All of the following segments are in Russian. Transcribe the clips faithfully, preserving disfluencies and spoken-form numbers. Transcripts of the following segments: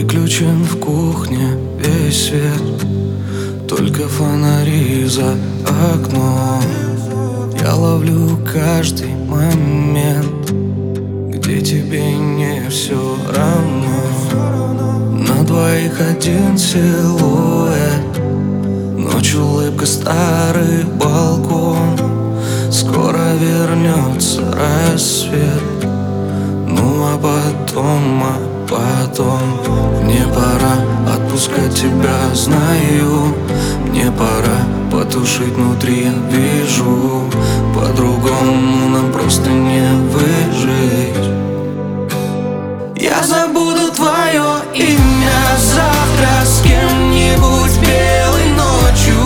Выключен в кухне весь свет, только фонари за окном. Я ловлю каждый момент, где тебе не все равно. На двоих один силуэт, ночь, улыбка, старый балкон. Скоро вернется рассвет, ну а потом, а потом мне пора отпускать тебя, знаю. Мне пора потушить внутри, я вижу. По-другому нам просто не выжить. Я забуду твое имя завтра с кем-нибудь белой ночью,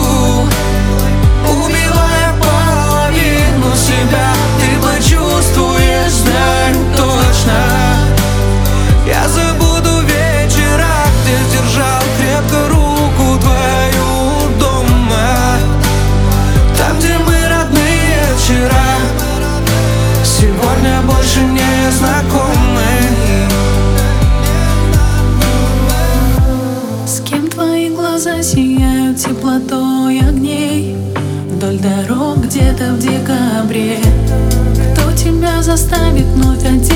убивая половину себя. Ты почувствуешь, знаю точно. Я забуду вечера, где держал крепко руку твою дома, там, где мы родные вчера, сегодня больше не знакомы. С кем твои глаза сияют теплотой огней вдоль дорог где-то в декабре? Кто тебя заставит вновь одеть